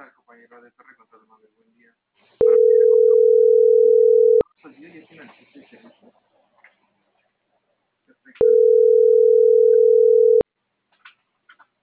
compañero de torre con todo el mundo. Buen día.